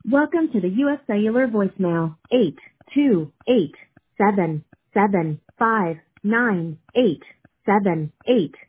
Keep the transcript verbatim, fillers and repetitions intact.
Welcome to the U S Cellular voicemail. eight two eight seven seven five nine eight seven eight.